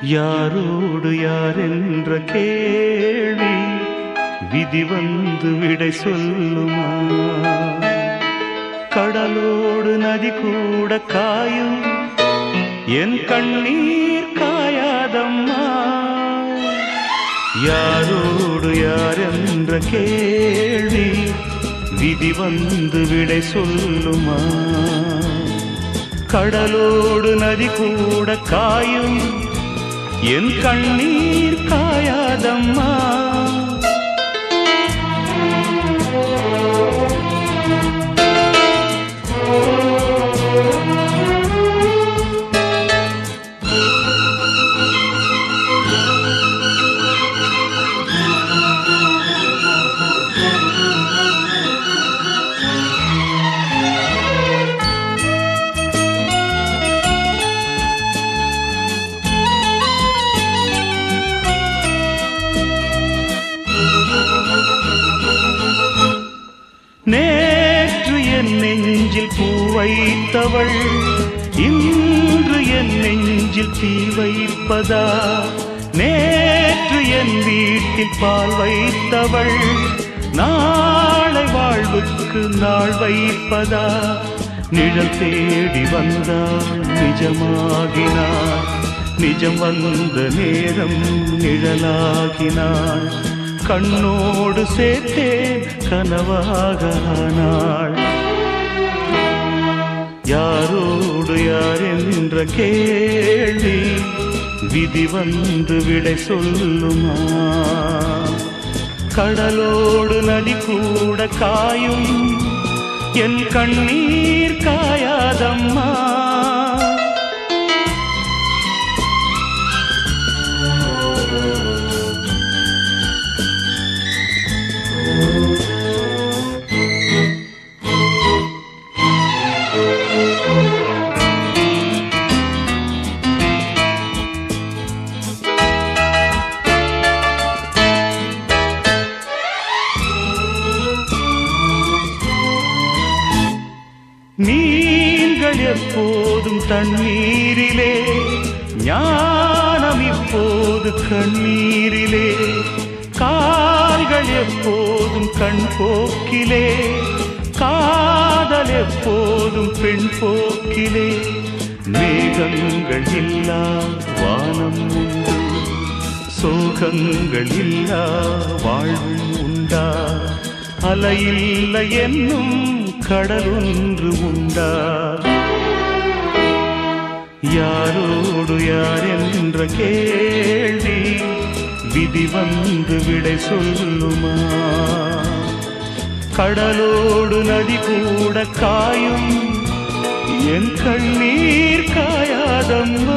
யாரோடு யாரென்ற கேள்வி விதி வந்து விடை சொல்லுமா? கடலோடு நதி கூட காயும் என் கண்ணீர் காயாதம்மா. யாரோடு யாரென்ற கேள்வி விதி வந்து விடை சொல்லுமா? கடலோடு நதி கூட காயும் என் கண்ணீர் காயாதம்மா. நேற்று என் நெஞ்சில் பூ வைத்தவள் இன்று என் நெஞ்சில் தீ வைப்பதா? நேற்று என் வீட்டில் பால் வைத்தவள் நாளை வாழ்வுக்கு நாள் வைப்பதா? நிழல் தேடி வந்தாள் நிஜமாகினாள், நிஜம் வந்த நேரம் நிழலாகினாள். கண்ணோடு சேர்த்தேன் கனவாகானாள். யாரோடு யார் என்ற கேள்வி விதி வந்து விடை சொல்லுமா? கடலோடு நதி கூட காயும் என் கண்ணீர் காயாதம்மா. நீங்கள் எப்போதும் தண்ணீரிலே, ஞானம் இப்போது கண்ணீரிலே. கால்கள் எப்போதும் கண் போக்கிலே, காதல் எப்போதும் பெண் போக்கிலே. மேகங்கள் இல்லா வானம் உண்டு, சோகங்கள் இல்லா வாழ்வும் உண்டா? அலையில்லை என்னும் கடலொன்று உண்டா? யாரோடு யார் என்ற கேள்வி விதி வந்து விடை சொல்லுமா? கடலோடு நதி கூட காயும் என் கண்ணீர் காயாதம்மா.